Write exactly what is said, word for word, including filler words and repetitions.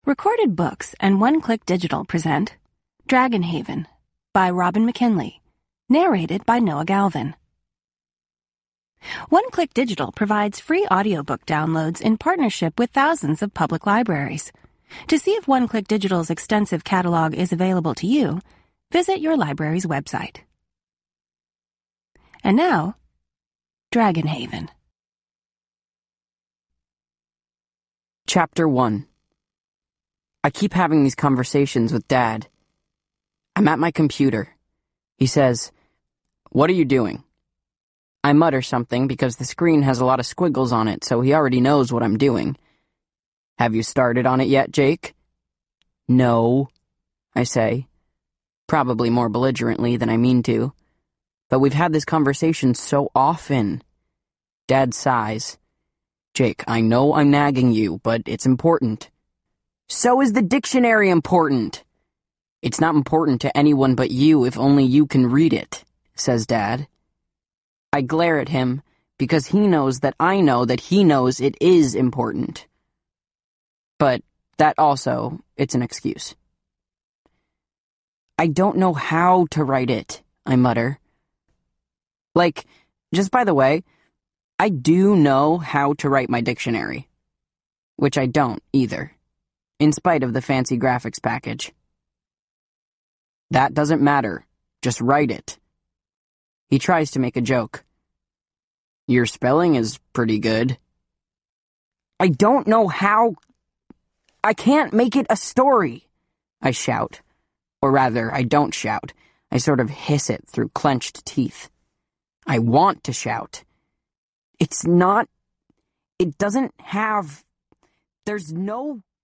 Recorded Books and One Click Digital present Dragonhaven by Robin McKinley, narrated by Noah Galvin. One Click Digital provides free audiobook downloads in partnership with thousands of public libraries. To see if One Click Digital's extensive catalog is available to you, visit your library's website. And now, Dragonhaven. Chapter one. I keep having these conversations with Dad. I'm at my computer. He says, "What are you doing?" I mutter something because the screen has a lot of squiggles on it, so he already knows what I'm doing. "Have you started on it yet, Jake?" "No," I say, probably more belligerently than I mean to. But we've had this conversation so often. Dad sighs. "Jake, I know I'm nagging you, but it's important." "So is the dictionary important." "It's not important to anyone but you if only you can read it," says Dad. I glare at him because he knows that I know that he knows it is important. But that also, it's an excuse. "I don't know how to write it," I mutter. Like, just by the way, I do know how to write my dictionary. Which I don't, either. In spite of the fancy graphics package. "That doesn't matter. Just write it." He tries to make a joke. "Your spelling is pretty good." "I don't know how... I can't make it a story," I shout. Or rather, I don't shout. I sort of hiss it through clenched teeth. I want to shout. It's not... It doesn't have... There's no